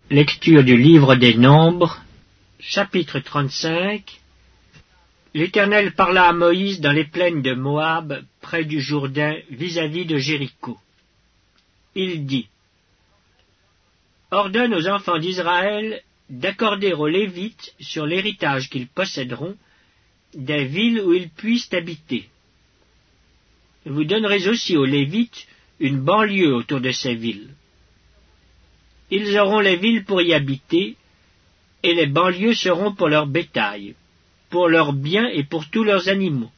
Lecture du livre des Nombres, chapitre 35. L'Éternel parla à Moïse dans les plaines de Moab, près du Jourdain, vis-à-vis de Jéricho. Il dit: Ordonne aux enfants d'Israël d'accorder aux Lévites, sur l'héritage qu'ils posséderont, des villes où ils puissent habiter. Vous donnerez aussi aux Lévites une banlieue autour de ces villes. Ils auront les villes pour y habiter, et les banlieues seront pour leur bétail, pour leurs biens et pour tous leurs animaux.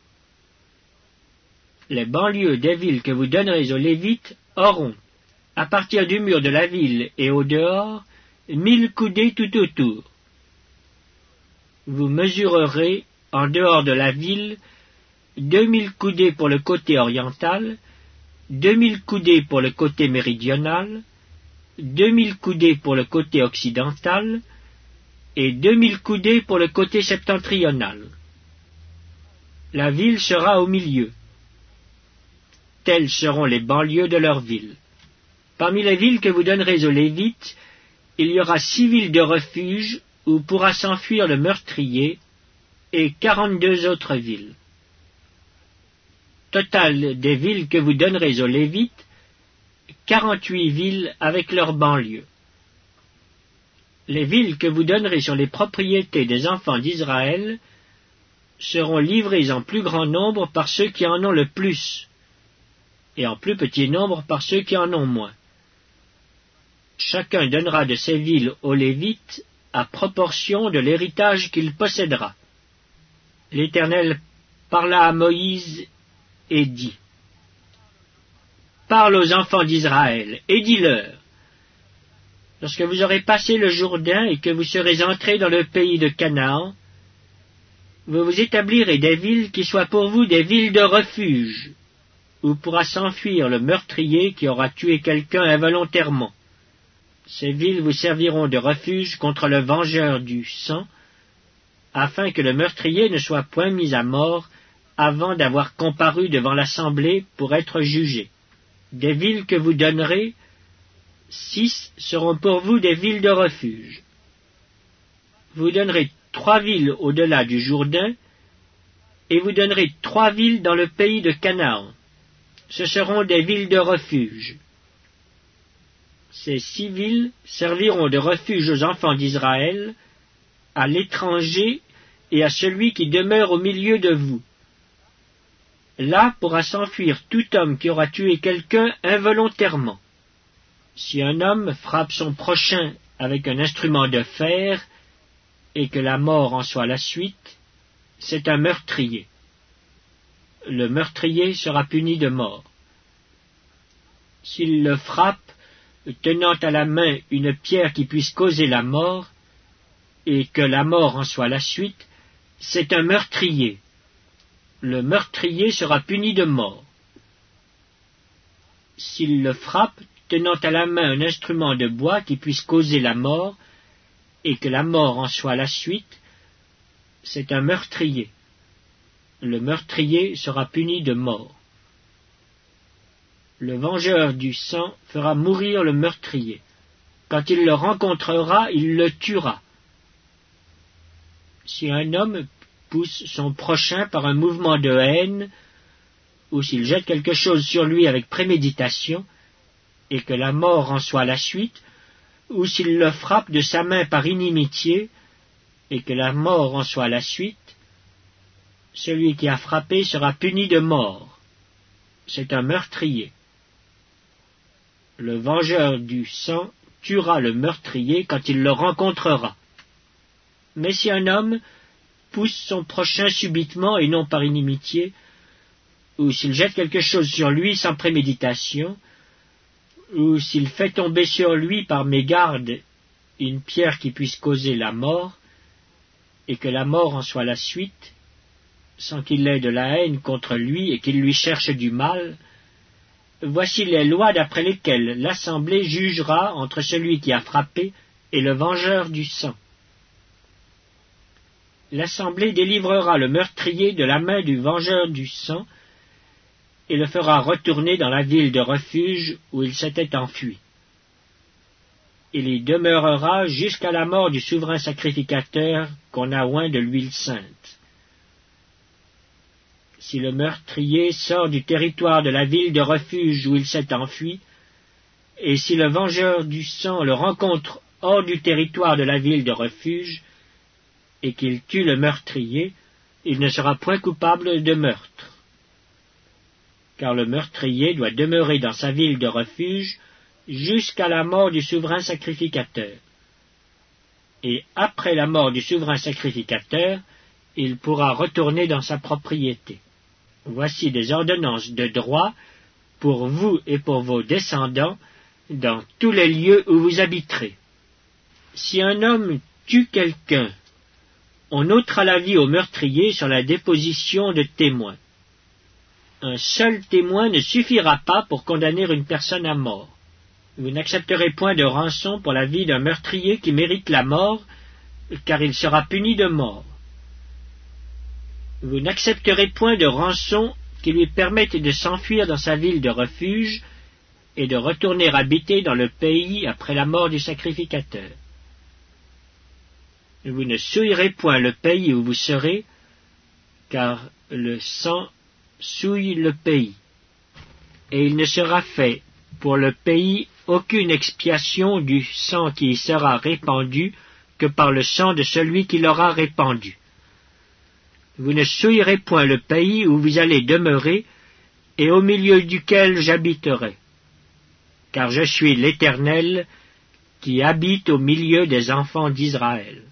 Les banlieues des villes que vous donnerez aux Lévites auront, à partir du mur de la ville et au dehors, 1000 coudées tout autour. Vous mesurerez, en dehors de la ville, 2000 coudées pour le côté oriental, 2000 coudées pour le côté méridional, 2000 coudées pour le côté occidental et 2000 coudées pour le côté septentrional. La ville sera au milieu. Telles seront les banlieues de leur ville. Parmi les villes que vous donnerez aux Lévites, il y aura 6 villes de refuge où pourra s'enfuir le meurtrier et 42 autres villes. Total des villes que vous donnerez aux Lévites, 48 villes avec leurs banlieues. Les villes que vous donnerez sur les propriétés des enfants d'Israël seront livrées en plus grand nombre par ceux qui en ont le plus, et en plus petit nombre par ceux qui en ont moins. Chacun donnera de ces villes aux Lévites à proportion de l'héritage qu'il possédera. L'Éternel parla à Moïse et dit: Parle aux enfants d'Israël, et dis-leur: Lorsque vous aurez passé le Jourdain et que vous serez entrés dans le pays de Canaan, vous vous établirez des villes qui soient pour vous des villes de refuge, où pourra s'enfuir le meurtrier qui aura tué quelqu'un involontairement. Ces villes vous serviront de refuge contre le vengeur du sang, afin que le meurtrier ne soit point mis à mort avant d'avoir comparu devant l'assemblée pour être jugé. Des villes que vous donnerez, 6 seront pour vous des villes de refuge. Vous donnerez 3 villes au-delà du Jourdain, et vous donnerez 3 villes dans le pays de Canaan. Ce seront des villes de refuge. Ces 6 villes serviront de refuge aux enfants d'Israël, à l'étranger et à celui qui demeure au milieu de vous. Là pourra s'enfuir tout homme qui aura tué quelqu'un involontairement. Si un homme frappe son prochain avec un instrument de fer, et que la mort en soit la suite, c'est un meurtrier. Le meurtrier sera puni de mort. S'il le frappe, tenant à la main une pierre qui puisse causer la mort, et que la mort en soit la suite, c'est un meurtrier. Le meurtrier sera puni de mort. S'il le frappe, tenant à la main un instrument de bois qui puisse causer la mort, et que la mort en soit la suite, c'est un meurtrier. Le meurtrier sera puni de mort. Le vengeur du sang fera mourir le meurtrier. Quand il le rencontrera, il le tuera. Si un homme pousse son prochain par un mouvement de haine, ou s'il jette quelque chose sur lui avec préméditation, et que la mort en soit la suite, ou s'il le frappe de sa main par inimitié, et que la mort en soit la suite, celui qui a frappé sera puni de mort. C'est un meurtrier. Le vengeur du sang tuera le meurtrier quand il le rencontrera. Mais si un homme pousse son prochain subitement et non par inimitié, ou s'il jette quelque chose sur lui sans préméditation, ou s'il fait tomber sur lui par mégarde une pierre qui puisse causer la mort, et que la mort en soit la suite, sans qu'il ait de la haine contre lui et qu'il lui cherche du mal, voici les lois d'après lesquelles l'assemblée jugera entre celui qui a frappé et le vengeur du sang. L'assemblée délivrera le meurtrier de la main du vengeur du sang et le fera retourner dans la ville de refuge où il s'était enfui. il y demeurera jusqu'à la mort du souverain sacrificateur qu'on a oint de l'huile sainte. Si le meurtrier sort du territoire de la ville de refuge où il s'est enfui, et si le vengeur du sang le rencontre hors du territoire de la ville de refuge, et qu'il tue le meurtrier, il ne sera point coupable de meurtre. Car le meurtrier doit demeurer dans sa ville de refuge jusqu'à la mort du souverain sacrificateur. Et après la mort du souverain sacrificateur, il pourra retourner dans sa propriété. Voici des ordonnances de droit pour vous et pour vos descendants dans tous les lieux où vous habiterez. Si un homme tue quelqu'un, on ôtera la vie au meurtrier sur la déposition de témoins. Un seul témoin ne suffira pas pour condamner une personne à mort. Vous n'accepterez point de rançon pour la vie d'un meurtrier qui mérite la mort, car il sera puni de mort. Vous n'accepterez point de rançon qui lui permette de s'enfuir dans sa ville de refuge et de retourner habiter dans le pays après la mort du sacrificateur. Vous ne souillerez point le pays où vous serez, car le sang souille le pays. Et il ne sera fait pour le pays aucune expiation du sang qui y sera répandu que par le sang de celui qui l'aura répandu. Vous ne souillerez point le pays où vous allez demeurer et au milieu duquel j'habiterai, car je suis l'Éternel qui habite au milieu des enfants d'Israël.